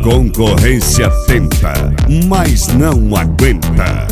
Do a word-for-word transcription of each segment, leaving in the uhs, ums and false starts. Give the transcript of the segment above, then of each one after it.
concorrência tenta, mas não aguenta.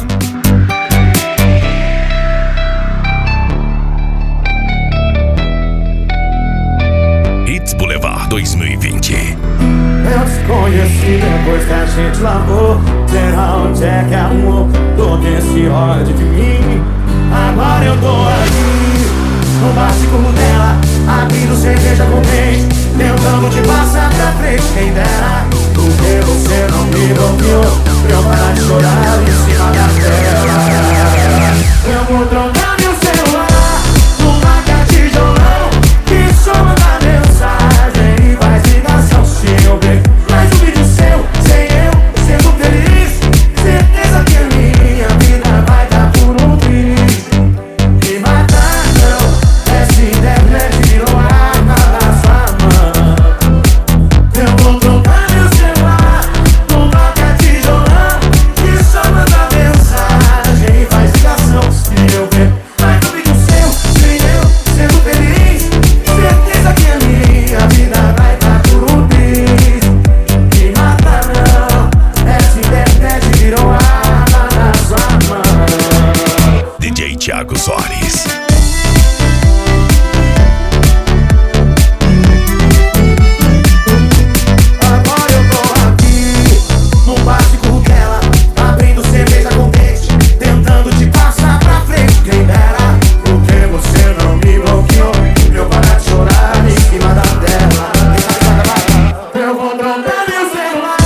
Hits Boulevard dois mil e vinte. Eu te conheci depois que a gente lavou. Será onde é que arrumou todo esse ódio de mim? Agora eu tô aqui no básico dela, abrindo cerveja com dente, tentando te passar pra frente. Quem dera, porque você não me bloqueou pra eu parar de chorar em cima da tela. Eu vou trocar meu celular numa caixa de violão que só manda mensagem e faz ligação. Se eu ver mais um vídeo seu, sem eu sendo feliz, certeza que a minha vida vai dar por um triz. Me matar não, essa internet virou arma na sua mão. Eu vou trocar meu celular numa caixa de violão que só manda mensagem e faz ligação. Se eu ver mais um vídeo seu, sem eu sendo feliz, certeza que a minha vida vai dar por um triz. Me mata não, essa internet virou arma na sua mão. D J Thiago Soares. Agora eu tô aqui no básico dela, abrindo cerveja com dente, tentando te passar pra frente. Quem dera, porque você não me bloqueou pra eu parar de chorar em cima da tela. Eu vou trocar meu celular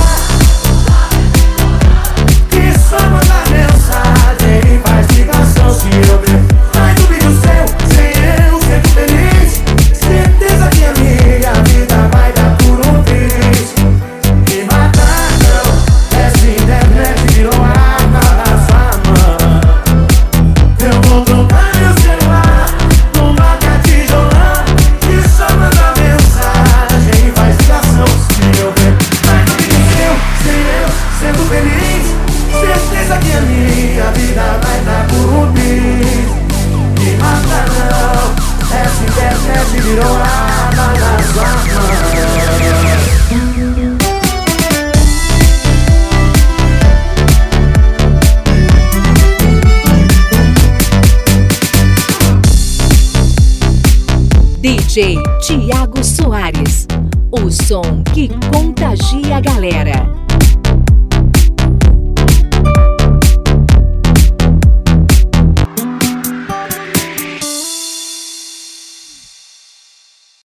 que só manda mensagem e faz ligação. Se eu ver mais um vídeo seu, sem eu ser feliz, certeza que a minha vida vai dar por um triz. Me matar não, essa internet virou arma na sua mão. Eu vou trocar meu celular numa caixa de violão que só manda mensagem e faz ligação. Se eu ver mais um vídeo seu, sem eu sendo feliz, certeza que a minha vida vai dar por um triz. Me mata não, essa internet virou arma na sua mão. D J Thiago Soares, o som que contagia a galera.